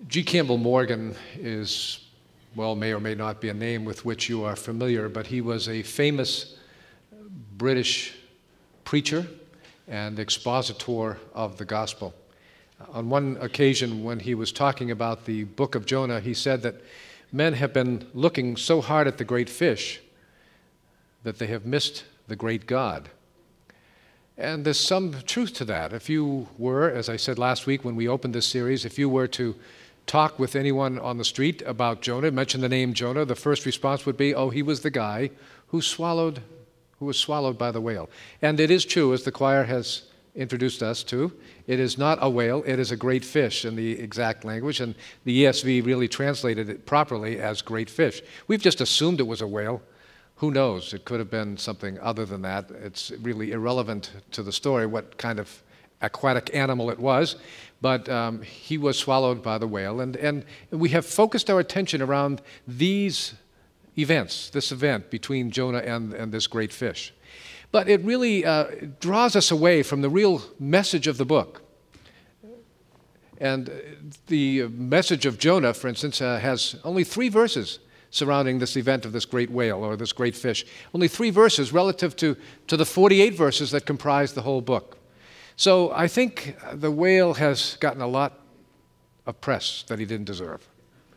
G. Campbell Morgan is, well, may or may not be a name with which you are familiar, but he was a famous British preacher and expositor of the gospel. On one occasion, when he was talking about the book of Jonah, he said that men have been looking so hard at the great fish that they have missed the great God. And there's some truth to that. If you were, as I said last week when we opened this series, if you were to talk with anyone on the street about Jonah, mention the name Jonah, the first response would be, oh, he was the guy who was swallowed by the whale. And it is true, as the choir has introduced us to, it is not a whale, it is a great fish in the exact language, and the ESV really translated it properly as great fish. We've just assumed it was a whale. Who knows? It could have been something other than that. It's really irrelevant to the story what kind of aquatic animal it was, but he was swallowed by the whale. And we have focused our attention around these events, this event between Jonah and this great fish. But it really draws us away from the real message of the book. And the message of Jonah, for instance, has only 3 verses surrounding this event of this great whale or this great fish. Only 3 verses relative to the 48 verses that comprise the whole book. So I think the whale has gotten a lot of press that he didn't deserve.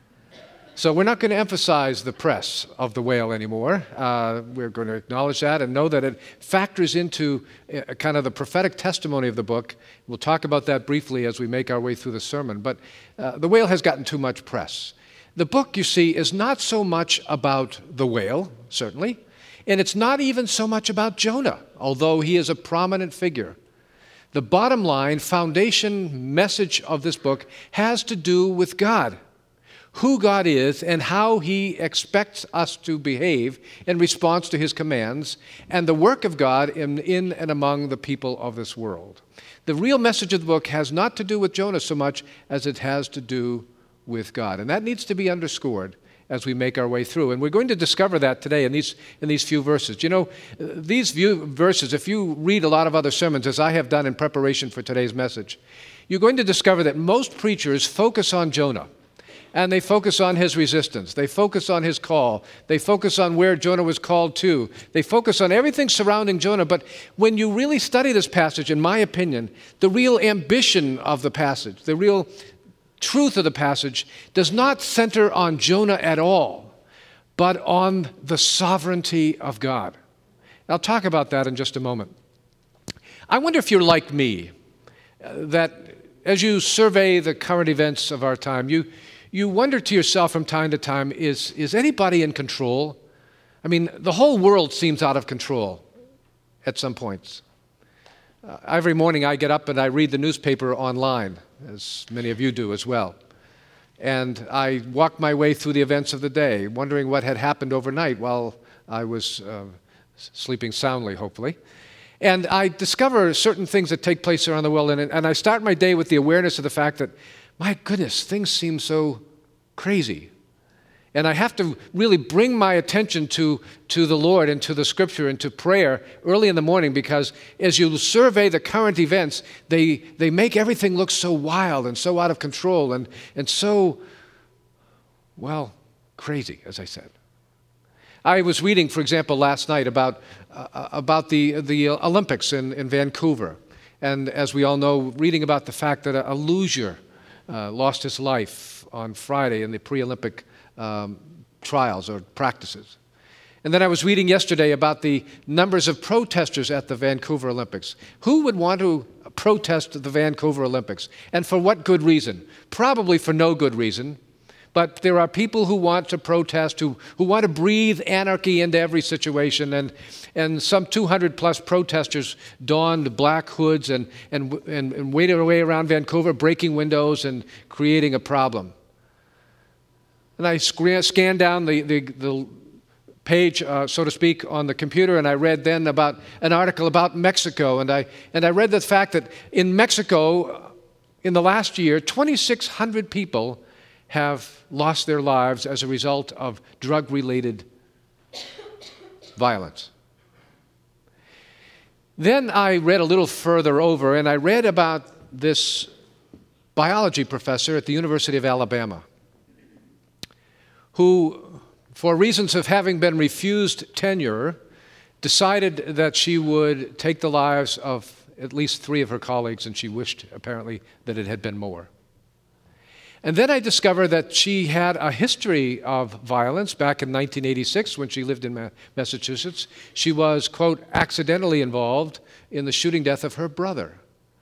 So we're not going to emphasize the press of the whale anymore. We're going to acknowledge that and know that it factors into kind of the prophetic testimony of the book. We'll talk about that briefly as we make our way through the sermon. But the whale has gotten too much press. The book, you see, is not so much about the whale, certainly, and it's not even so much about Jonah, although he is a prominent figure. The bottom line, foundation message of this book has to do with God, who God is and how He expects us to behave in response to His commands, and the work of God in and among the people of this world. The real message of the book has not to do with Jonah so much as it has to do with God. And that needs to be underscored as we make our way through. And we're going to discover that today in these few verses. You know, these few verses, if you read a lot of other sermons, as I have done in preparation for today's message, you're going to discover that most preachers focus on Jonah. And they focus on his resistance. They focus on his call. They focus on where Jonah was called to. They focus on everything surrounding Jonah. But when you really study this passage, in my opinion, the real ambition of the passage, the real truth of the passage does not center on Jonah at all, but on the sovereignty of God. I'll talk about that in just a moment. I wonder if you're like me, that as you survey the current events of our time, you wonder to yourself from time to time, is anybody in control? I mean, the whole world seems out of control at some points. Every morning I get up and I read the newspaper online, as many of you do as well. And I walk my way through the events of the day, wondering what had happened overnight while I was sleeping soundly, hopefully. And I discover certain things that take place around the world, and I start my day with the awareness of the fact that, my goodness, things seem so crazy. And I have to really bring my attention to the Lord and to the Scripture and to prayer early in the morning, because as you survey the current events, they make everything look so wild and so out of control and so, well, crazy, as I said. I was reading, for example, last night about the Olympics in Vancouver. And as we all know, reading about the fact that a luger lost his life on Friday in the pre-Olympic trials or practices. And then I was reading yesterday about the numbers of protesters at the Vancouver Olympics. Who would want to protest the Vancouver Olympics? And for what good reason? Probably for no good reason. But there are people who want to protest, who want to breathe anarchy into every situation. And some 200 plus protesters donned black hoods and waded their way around Vancouver, breaking windows and creating a problem. And I scanned down the page, so to speak, on the computer, and I read then about an article about Mexico. And I read the fact that in Mexico, in the last year, 2,600 people have lost their lives as a result of drug-related violence. Then I read a little further over, and I read about this biology professor at the University of Alabama, who, for reasons of having been refused tenure, decided that she would take the lives of at least 3 of her colleagues, and she wished, apparently, that it had been more. And then I discovered that she had a history of violence. Back in 1986, when she lived in Massachusetts, she was, quote, accidentally involved in the shooting death of her brother.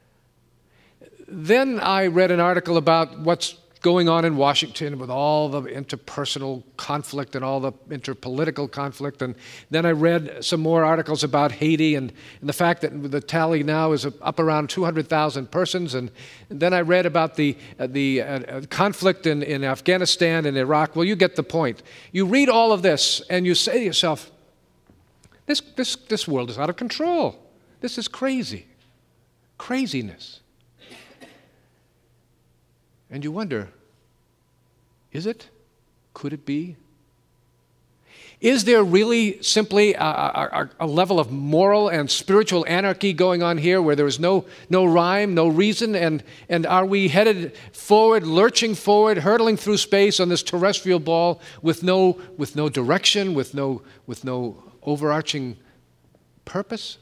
Then I read an article about what's going on in Washington with all the interpersonal conflict and all the interpolitical conflict. And then I read some more articles about Haiti and the fact that the tally now is up around 200,000 persons. And then I read about the conflict in Afghanistan and Iraq. Well, you get the point. You read all of this and you say to yourself, this world is out of control. This is crazy. Craziness. And you wonder, is it? Could it be? Is there really simply a level of moral and spiritual anarchy going on here where there is no rhyme, no reason? And are we headed forward, lurching forward, hurtling through space on this terrestrial ball with no direction, with no overarching purpose?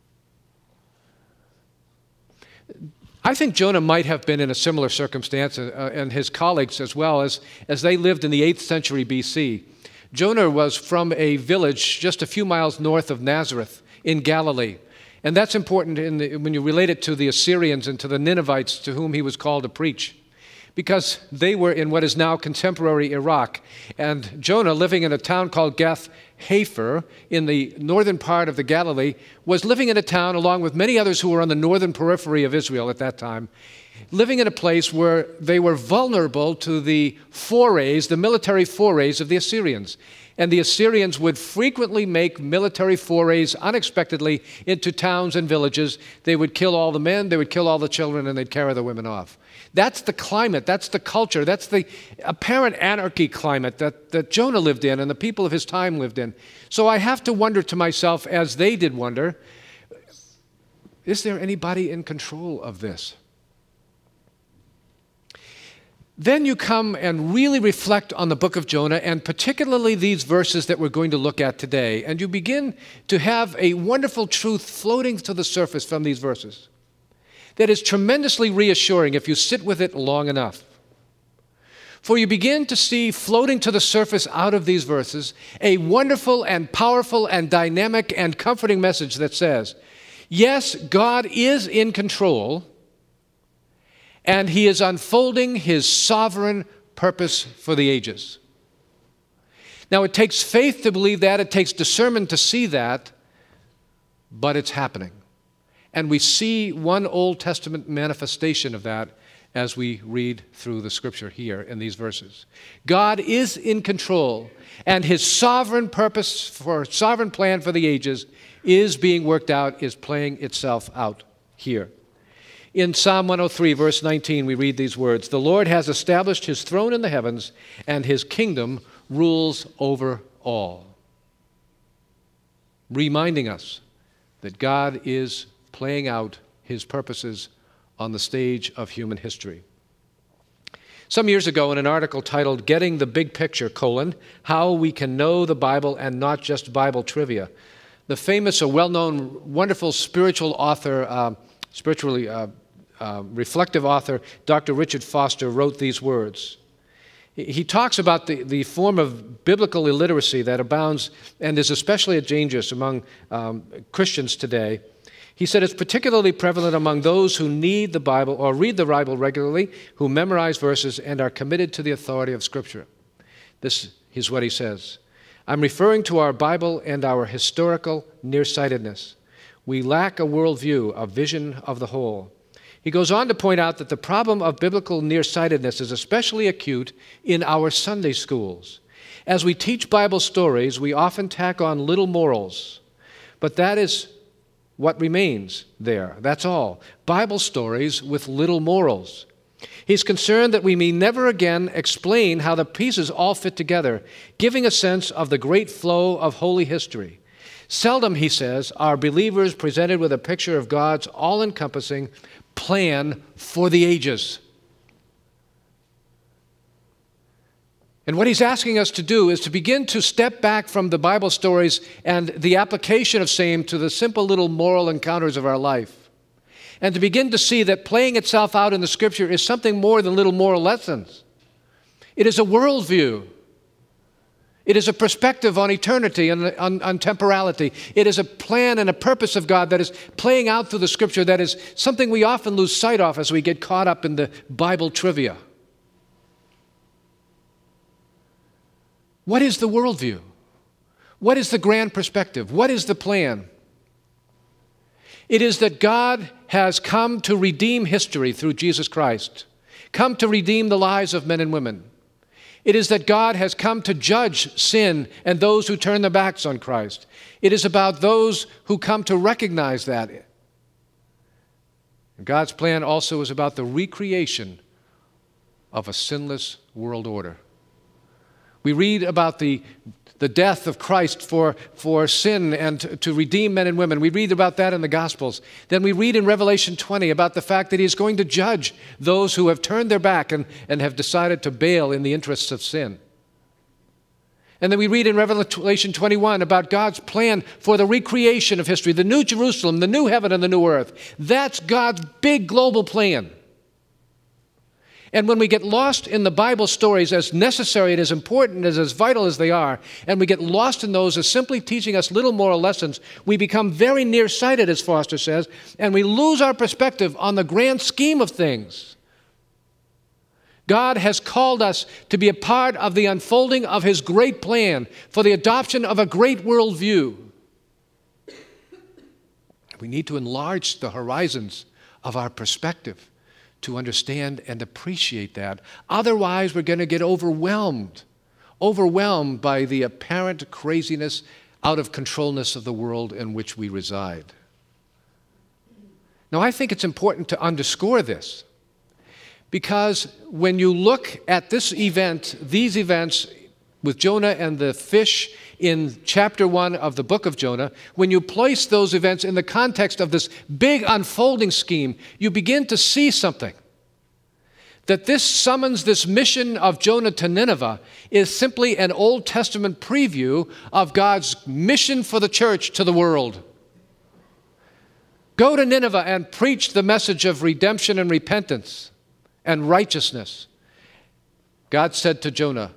I think Jonah might have been in a similar circumstance, and his colleagues as well, as they lived in the 8th century BC. Jonah was from a village just a few miles north of Nazareth in Galilee. And that's important when you relate it to the Assyrians and to the Ninevites to whom he was called to preach, because they were in what is now contemporary Iraq. And Jonah, living in a town called Gath Hepher in the northern part of the Galilee, was living in a town along with many others who were on the northern periphery of Israel at that time, living in a place where they were vulnerable to the military forays of the Assyrians. And the Assyrians would frequently make military forays unexpectedly into towns and villages. They would kill all the men, they would kill all the children, and they'd carry the women off. That's the climate, that's the culture, that's the apparent anarchy climate that Jonah lived in and the people of his time lived in. So I have to wonder to myself, as they did wonder, is there anybody in control of this? Then you come and really reflect on the book of Jonah, and particularly these verses that we're going to look at today, and you begin to have a wonderful truth floating to the surface from these verses that is tremendously reassuring if you sit with it long enough. For you begin to see floating to the surface out of these verses a wonderful and powerful and dynamic and comforting message that says, yes, God is in control, and he is unfolding his sovereign purpose for the ages. Now, it takes faith to believe that, it takes discernment to see that, but it's happening. And we see one Old Testament manifestation of that as we read through the scripture here in these verses. God is in control, and his sovereign purpose for sovereign plan for the ages is being worked out, is playing itself out here. In Psalm 103, verse 19, we read these words, "The Lord has established his throne in the heavens, and his kingdom rules over all." Reminding us that God is playing out his purposes on the stage of human history. Some years ago, in an article titled "Getting the Big Picture, How We Can Know the Bible and Not Just Bible Trivia," the famous or well-known, wonderful spiritual author, reflective author, Dr. Richard Foster, wrote these words. He talks about the form of biblical illiteracy that abounds and is especially dangerous among Christians today. He said it's particularly prevalent among those who need the Bible or read the Bible regularly, who memorize verses and are committed to the authority of Scripture. This is what he says. "I'm referring to our Bible and our historical nearsightedness. We lack a worldview, a vision of the whole." He goes on to point out that the problem of biblical nearsightedness is especially acute in our Sunday schools. As we teach Bible stories, we often tack on little morals, but that is what remains there. That's all. Bible stories with little morals. He's concerned that we may never again explain how the pieces all fit together, giving a sense of the great flow of holy history. Seldom, he says, are believers presented with a picture of God's all-encompassing plan for the ages. And what he's asking us to do is to begin to step back from the Bible stories and the application of same to the simple little moral encounters of our life. And to begin to see that playing itself out in the Scripture is something more than little moral lessons. It is a worldview. It is a perspective on eternity and on temporality. It is a plan and a purpose of God that is playing out through the Scripture that is something we often lose sight of as we get caught up in the Bible trivia. What is the worldview? What is the grand perspective? What is the plan? It is that God has come to redeem history through Jesus Christ, come to redeem the lives of men and women. It is that God has come to judge sin and those who turn their backs on Christ. It is about those who come to recognize that. And God's plan also is about the recreation of a sinless world order. We read about the death of Christ for sin and to redeem men and women. We read about that in the Gospels. Then we read in Revelation 20 about the fact that he is going to judge those who have turned their back and have decided to bail in the interests of sin. And then we read in Revelation 21 about God's plan for the recreation of history, the new Jerusalem, the new heaven and the new earth. That's God's big global plan. And when we get lost in the Bible stories, as necessary and as important as vital as they are, and we get lost in those as simply teaching us little moral lessons, we become very nearsighted, as Foster says, and we lose our perspective on the grand scheme of things. God has called us to be a part of the unfolding of his great plan for the adoption of a great worldview. We need to enlarge the horizons of our perspective to understand and appreciate that. Otherwise, we're going to get overwhelmed by the apparent craziness, out of controlness of the world in which we reside. Now, I think it's important to underscore this, because when you look at this event, these events with Jonah and the fish in chapter 1 of the book of Jonah, when you place those events in the context of this big unfolding scheme, you begin to see something. That this summons, this mission of Jonah to Nineveh, is simply an Old Testament preview of God's mission for the church to the world. Go to Nineveh and preach the message of redemption and repentance and righteousness. God said to Jonah,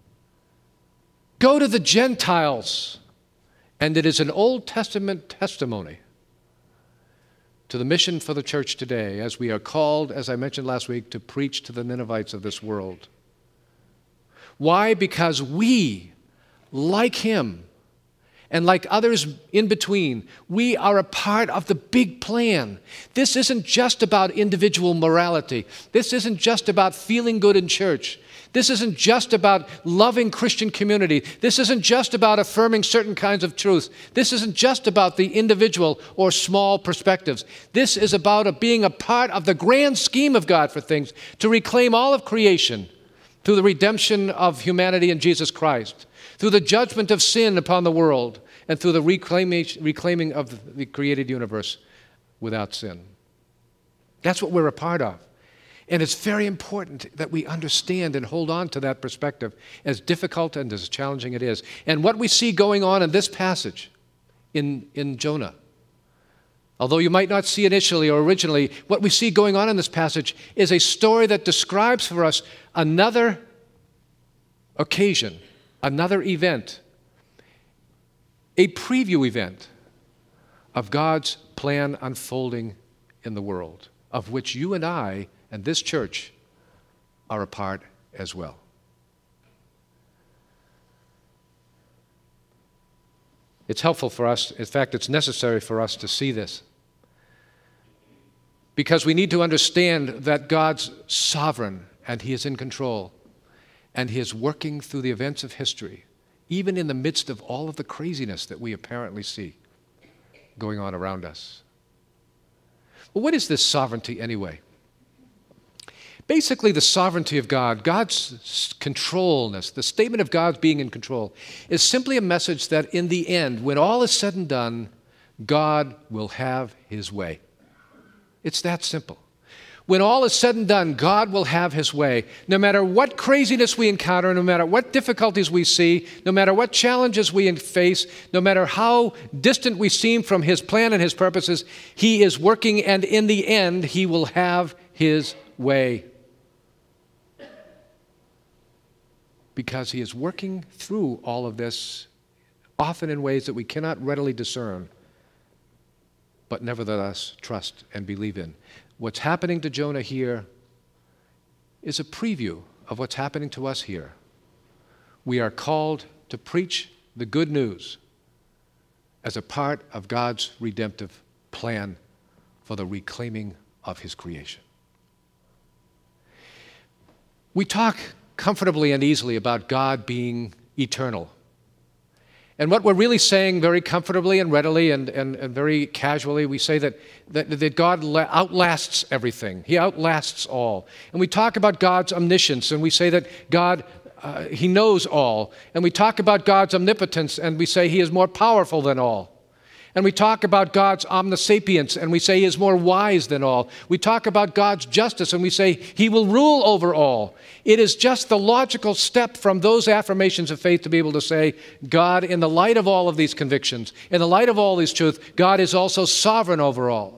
go to the Gentiles. And it is an Old Testament testimony to the mission for the church today, as we are called, as I mentioned last week, to preach to the Ninevites of this world. Why? Because we, like him, and like others in between, we are a part of the big plan. This isn't just about individual morality. This isn't just about feeling good in church. This isn't just about loving Christian community. This isn't just about affirming certain kinds of truth. This isn't just about the individual or small perspectives. This is about being a part of the grand scheme of God for things, to reclaim all of creation through the redemption of humanity in Jesus Christ, through the judgment of sin upon the world, and through the reclaiming of the created universe without sin. That's what we're a part of. And it's very important that we understand and hold on to that perspective, as difficult and as challenging it is. And what we see going on in this passage in Jonah, although you might not see initially or originally, what we see going on in this passage is a story that describes for us another occasion, another event, a preview event of God's plan unfolding in the world, of which you and I and this church are a part as well. It's helpful for us, in fact, it's necessary for us to see this, because we need to understand that God's sovereign and he is in control, and he is working through the events of history, even in the midst of all of the craziness that we apparently see going on around us. Well, what is this sovereignty anyway? Basically, the sovereignty of God, God's controlness, the statement of God being in control, is simply a message that in the end, when all is said and done, God will have his way. It's that simple. When all is said and done, God will have his way. No matter what craziness we encounter, no matter what difficulties we see, no matter what challenges we face, no matter how distant we seem from his plan and his purposes, he is working, and in the end, he will have his way. Because he is working through all of this, often in ways that we cannot readily discern, but nevertheless trust and believe in. What's happening to Jonah here is a preview of what's happening to us here. We are called to preach the good news as a part of God's redemptive plan for the reclaiming of his creation. We talk comfortably and easily about God being eternal. And what we're really saying very comfortably and readily and very casually, we say that God outlasts everything. He outlasts all. And we talk about God's omniscience, and we say that God, he knows all. And we talk about God's omnipotence, and we say he is more powerful than all. And we talk about God's omnisapience, and we say he is more wise than all. We talk about God's justice, and we say he will rule over all. It is just the logical step from those affirmations of faith to be able to say, God, in the light of all of these convictions, in the light of all these truths, God is also sovereign over all.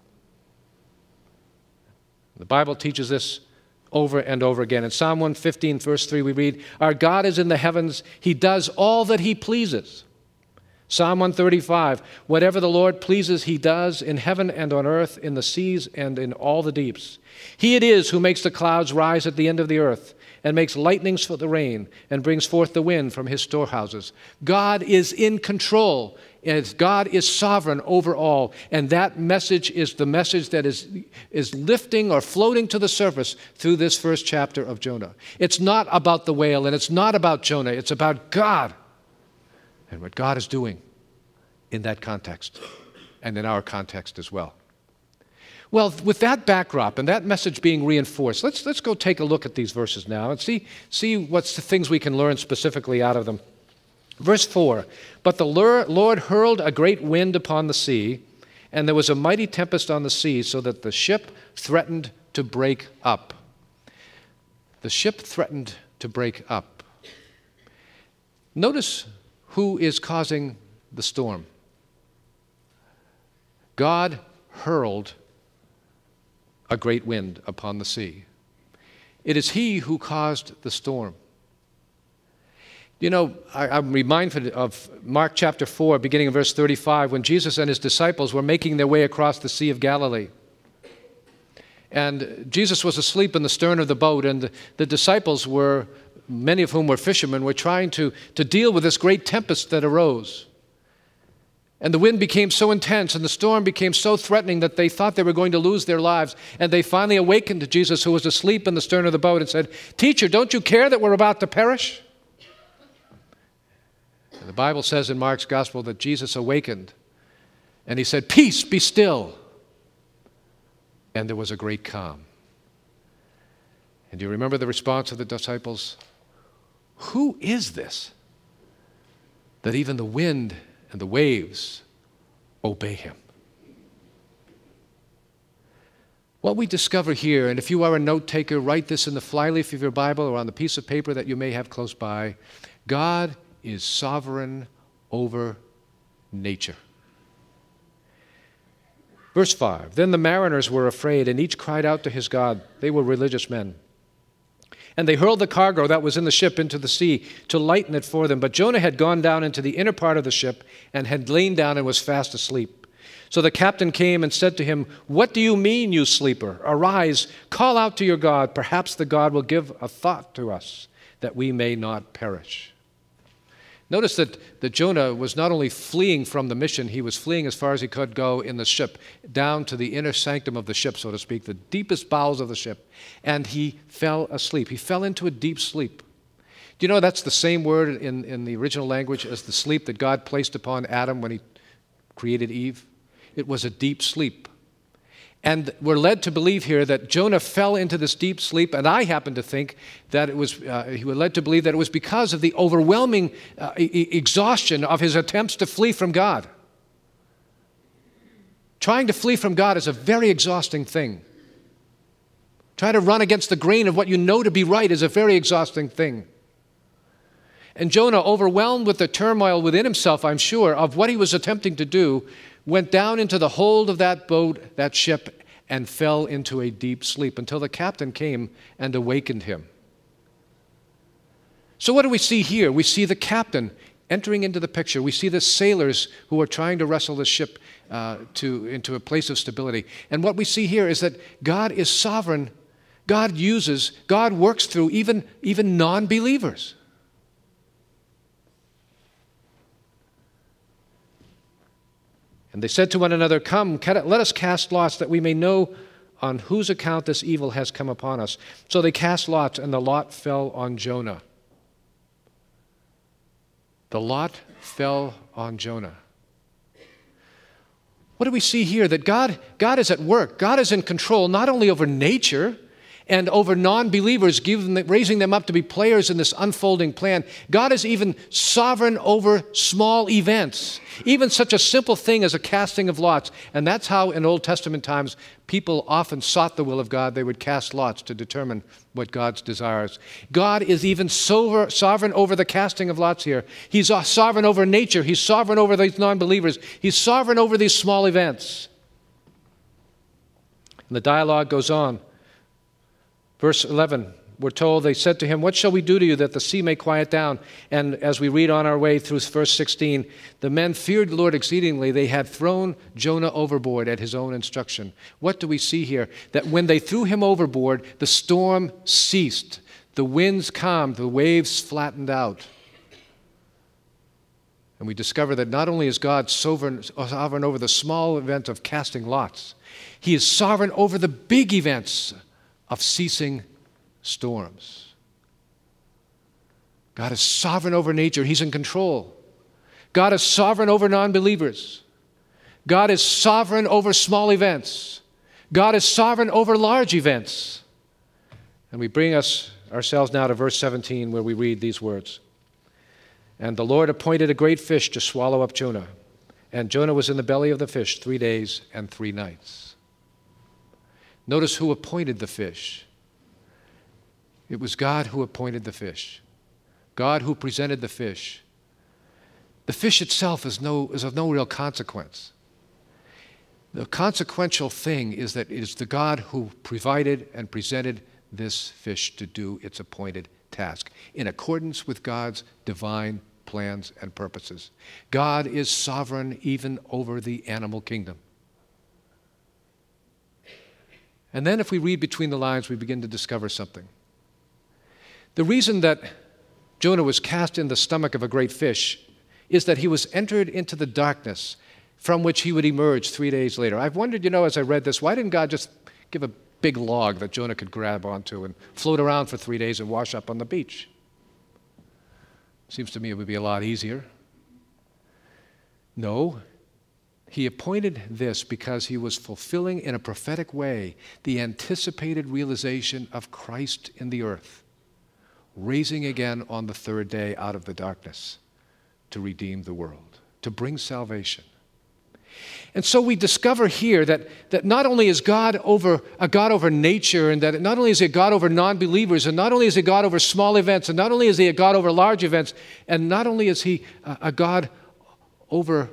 The Bible teaches this over and over again. In Psalm 115, verse 3, we read, our God is in the heavens. He does all that he pleases. Psalm 135, whatever the Lord pleases, he does in heaven and on earth, in the seas and in all the deeps. He it is who makes the clouds rise at the end of the earth, and makes lightnings for the rain, and brings forth the wind from his storehouses. God is in control, and God is sovereign over all. And that message is the message that is lifting or floating to the surface through this first chapter of Jonah. It's not about the whale, and it's not about Jonah. It's about God and what God is doing in that context and in our context as well. Well, with that backdrop and that message being reinforced, let's go take a look at these verses now and see what's the things we can learn specifically out of them. Verse 4, but the Lord hurled a great wind upon the sea, and there was a mighty tempest on the sea, so that the ship threatened to break up. The ship threatened to break up. Notice who is causing the storm. God hurled a great wind upon the sea. It is he who caused the storm. You know, I'm reminded of Mark chapter 4, beginning in verse 35, when Jesus and his disciples were making their way across the Sea of Galilee. And Jesus was asleep in the stern of the boat, and the disciples were, many of whom were fishermen, were trying to deal with this great tempest that arose. And the wind became so intense and the storm became so threatening that they thought they were going to lose their lives. And they finally awakened to Jesus, who was asleep in the stern of the boat, and said, "Teacher, don't you care that we're about to perish?" And the Bible says in Mark's gospel that Jesus awakened and he said, "Peace, be still." And there was a great calm. And do you remember the response of the disciples? Who is this that even the wind and the waves obey him? What we discover here, and if you are a note taker, write this in the flyleaf of your Bible or on the piece of paper that you may have close by. God is sovereign over nature. Verse 5, then the mariners were afraid, and each cried out to his God. They were religious men. And they hurled the cargo that was in the ship into the sea to lighten it for them. But Jonah had gone down into the inner part of the ship and had lain down and was fast asleep. So the captain came and said to him, "What do you mean, you sleeper? Arise, call out to your God. Perhaps the God will give a thought to us, that we may not perish." Notice that Jonah was not only fleeing from the mission, he was fleeing as far as he could go in the ship, down to the inner sanctum of the ship, so to speak, the deepest bowels of the ship. And he fell asleep. He fell into a deep sleep. Do you know that's the same word in the original language as the sleep that God placed upon Adam when he created Eve? It was a deep sleep. And we're led to believe here that Jonah fell into this deep sleep, and I happen to think that he was led to believe that it was because of the overwhelming exhaustion of his attempts to flee from God. Trying to flee from God is a very exhausting thing. Trying to run against the grain of what you know to be right is a very exhausting thing. And Jonah, overwhelmed with the turmoil within himself, I'm sure, of what he was attempting to do, went down into the hold of that boat, that ship, and fell into a deep sleep until the captain came and awakened him. So what do we see here? We see the captain entering into the picture. We see the sailors who are trying to wrestle the ship into a place of stability. And what we see here is that God is sovereign. God works through even non-believers. And they said to one another, "Come, let us cast lots that we may know on whose account this evil has come upon us." So they cast lots, and the lot fell on Jonah. The lot fell on Jonah. What do we see here? That God is at work. God is in control not only over nature and over non-believers, raising them up to be players in this unfolding plan. God is even sovereign over small events, even such a simple thing as a casting of lots. And that's how in Old Testament times people often sought the will of God. They would cast lots to determine what God's desires. God is even sovereign over the casting of lots here. He's sovereign over nature. He's sovereign over these non-believers. He's sovereign over these small events. And the dialogue goes on. Verse 11, we're told, they said to him, "What shall we do to you that the sea may quiet down?" And as we read on our way through verse 16, the men feared the Lord exceedingly. They had thrown Jonah overboard at his own instruction. What do we see here? That when they threw him overboard, the storm ceased. The winds calmed. The waves flattened out. And we discover that not only is God sovereign over the small event of casting lots, he is sovereign over the big events of ceasing storms. God is sovereign over nature. He's in control. God is sovereign over non-believers. God is sovereign over small events. God is sovereign over large events. And we bring ourselves now to verse 17 where we read these words. "And the Lord appointed a great fish to swallow up Jonah. And Jonah was in the belly of the fish 3 days and 3 nights. Notice who appointed the fish. It was God who appointed the fish. God who presented the fish. The fish itself is of no real consequence. The consequential thing is that it is the God who provided and presented this fish to do its appointed task in accordance with God's divine plans and purposes. God is sovereign even over the animal kingdom. And then if we read between the lines, we begin to discover something. The reason that Jonah was cast in the stomach of a great fish is that he was entered into the darkness from which he would emerge 3 days later. I've wondered, as I read this, why didn't God just give a big log that Jonah could grab onto and float around for 3 days and wash up on the beach? Seems to me it would be a lot easier. No. He appointed this because he was fulfilling in a prophetic way the anticipated realization of Christ in the earth, raising again on the 3rd day out of the darkness to redeem the world, to bring salvation. And so we discover here that not only is God a God over nature, and that not only is he a God over non-believers, and not only is he a God over small events, and not only is he a God over large events, and not only is he a God over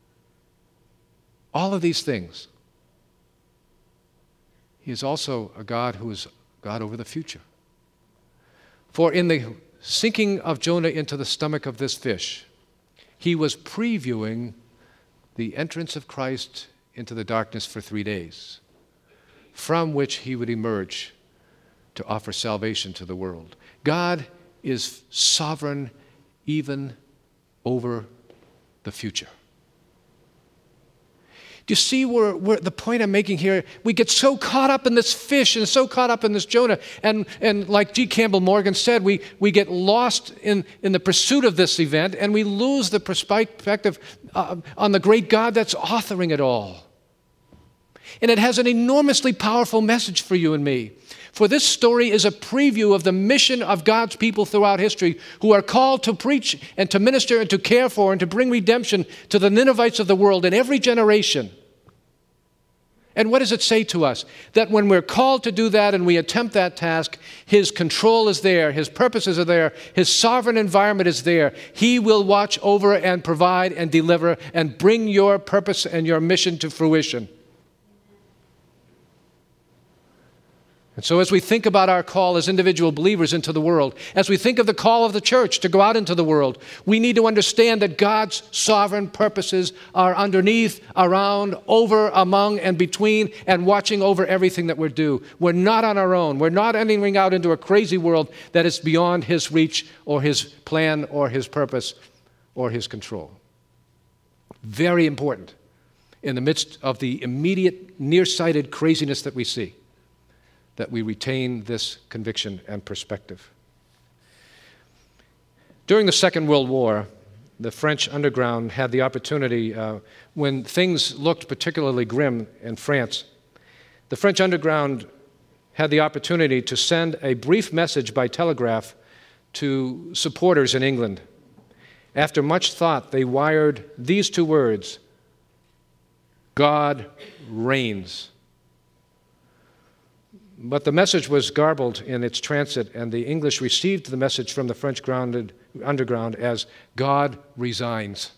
all of these things, he is also a God who is God over the future. For in the sinking of Jonah into the stomach of this fish, he was previewing the entrance of Christ into the darkness for 3 days, from which he would emerge to offer salvation to the world. God is sovereign even over the future. Do you see where the point I'm making here? We get so caught up in this fish and so caught up in this Jonah. And like G. Campbell Morgan said, we get lost in the pursuit of this event, and we lose the perspective on the great God that's authoring it all. And it has an enormously powerful message for you and me. For this story is a preview of the mission of God's people throughout history, who are called to preach and to minister and to care for and to bring redemption to the Ninevites of the world in every generation. And what does it say to us? That when we're called to do that and we attempt that task, His control is there, His purposes are there, His sovereign environment is there. He will watch over and provide and deliver and bring your purpose and your mission to fruition. And so as we think about our call as individual believers into the world, as we think of the call of the church to go out into the world, we need to understand that God's sovereign purposes are underneath, around, over, among, and between, and watching over everything that we do. We're not on our own. We're not entering out into a crazy world that is beyond His reach or His plan or His purpose or His control. Very important in the midst of the immediate, nearsighted craziness that we see, that we retain this conviction and perspective. During the Second World War, the French underground had the opportunity, when things looked particularly grim in France, the French underground had the opportunity to send a brief message by telegraph to supporters in England. After much thought, they wired these two words: "God reigns." But the message was garbled in its transit, and the English received the message from the French underground as "God resigns."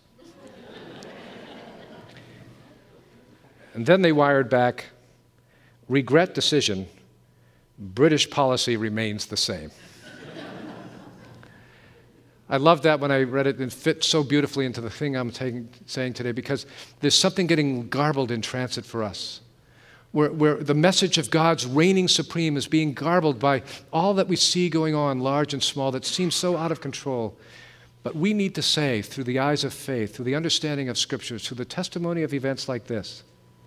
And then they wired back, "Regret decision, British policy remains the same." I loved that when I read it, and it fit so beautifully into the thing I'm saying today, because there's something getting garbled in transit for us, where the message of God's reigning supreme is being garbled by all that we see going on, large and small, that seems so out of control. But we need to say, through the eyes of faith, through the understanding of Scriptures, through the testimony of events like this,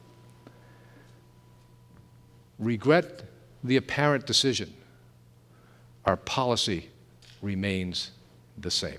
regret the apparent decision. Our policy remains the same.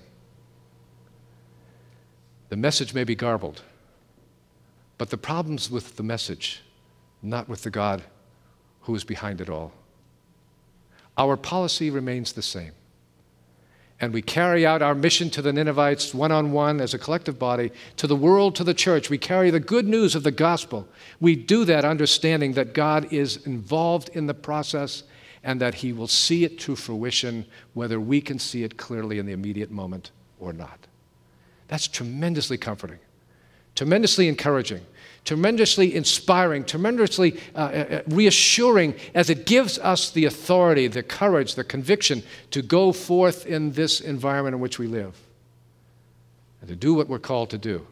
The message may be garbled, but the problem's with the message, not with the God who is behind it all. Our policy remains the same. And we carry out our mission to the Ninevites one-on-one as a collective body, to the world, to the church. We carry the good news of the gospel. We do that understanding that God is involved in the process and that He will see it to fruition, whether we can see it clearly in the immediate moment or not. That's tremendously comforting, tremendously encouraging, tremendously inspiring, tremendously reassuring, as it gives us the authority, the courage, the conviction to go forth in this environment in which we live and to do what we're called to do.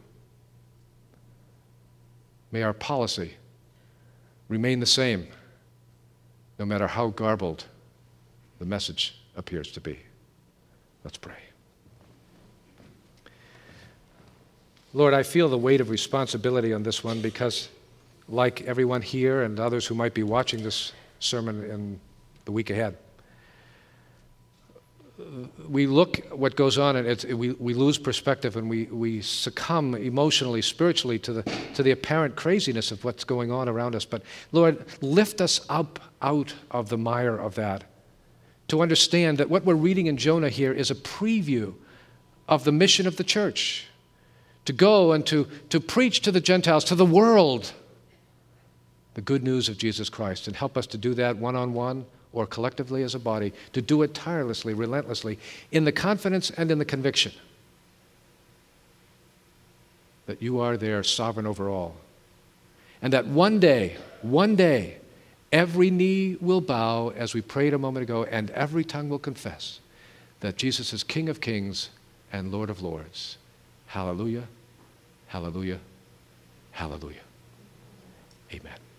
May our policy remain the same, no matter how garbled the message appears to be. Let's pray. Lord, I feel the weight of responsibility on this one because, like everyone here and others who might be watching this sermon in the week ahead, we look at what goes on and we lose perspective, and we succumb emotionally, spiritually to the apparent craziness of what's going on around us. But Lord, lift us up out of the mire of that, to understand that what we're reading in Jonah here is a preview of the mission of the church, to go and to preach to the Gentiles, to the world, the good news of Jesus Christ, and help us to do that one-on-one or collectively as a body, to do it tirelessly, relentlessly, in the confidence and in the conviction that You are there, sovereign over all, and that one day, every knee will bow, as we prayed a moment ago, and every tongue will confess that Jesus is King of kings and Lord of lords. Hallelujah, hallelujah, hallelujah. Amen.